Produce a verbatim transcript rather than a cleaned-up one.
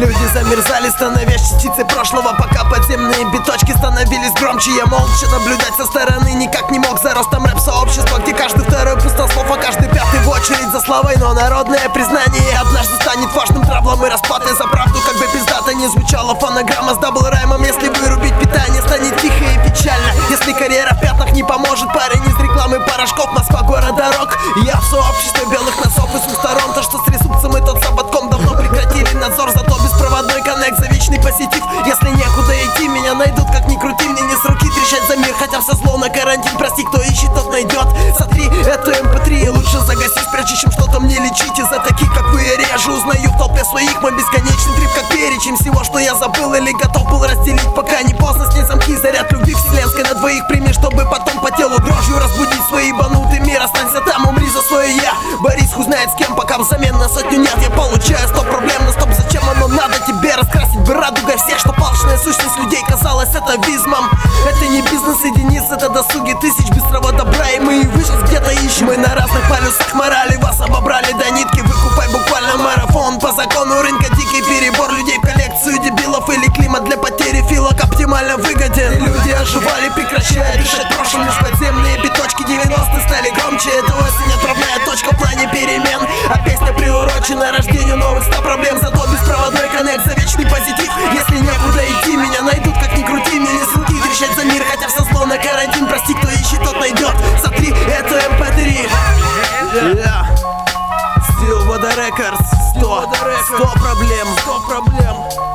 Люди замерзали, становясь частицей прошлого, пока подземные биточки становились громче. Я молча наблюдать со стороны никак не мог за ростом рэп-сообщества, где каждый второй пустослов, а каждый пятый в очередь за славой. Но народное признание однажды станет важным траблом и расплатой за правду. Как бы пиздато не звучала фонограмма с дабл-раймом, если вырубить питание, станет тихо и печально. Если карьера в пятнах не поможет, парень из рекламы порошков, Москва город дорог. Я в сообществе белых носов и с двух сторон. То, что с ресурсом и тот с ободком давно прекратили надзор, зато беспроводной коннект за вечный позитив. Если некуда идти, меня найдут, как ни крути. Мне не с руки трещать за мир, хотя все зло на карантин. Прости, кто ищет, тот найдет. Сотри эту эм пэ три, лучше загаси, прежде чем что-то мне лечить. Из-за таких, как вы, я реже узнаю в толпе своих мой бесконечный трип, как перечень всего, что я забыл или готов был разделить. Пока не поздно, снять замки, заряд любви вселенской на двоих прими, чтобы потом по телу дрожью разбудить свой ебанутый мир. Останься там, умри за свое я. Борис хуй знает с кем, пока взамен на сотню нет. Я получаю сто проблем, но стоп, зачем оно надо тебе? Раскрасить бы радугой всех, что палочная сущность людей казалась атовизмом. Это не бизнес единиц, это досуги тысяч быстрого добра, и мы и выжить где-то ищем. Мы на разных полюсах морали, вас обобрали до нитки. Выкупай буквально марафон по закону рынка. Дикий перебор людей в коллекцию дебилов, или климат для потери филок оптимально выгоден. И люди оживали, прекращая дышать прошлым. Лишь подземные биточки девяностых стали громче. Это осень, отправная точка в плане перемен. А песня приурочена рождению новых ста проблем. Зато беспроводной коннект за вечный позитив. Если некуда идти, меня найдут, как ни крути. Мне не с руки трещать за мир, хотя все зло на карантин. Прости, кто ищет, тот найдет. Сотри эту эм пэ три. Yeah. Still Water Records. Сто, сто проблем, сто проблем.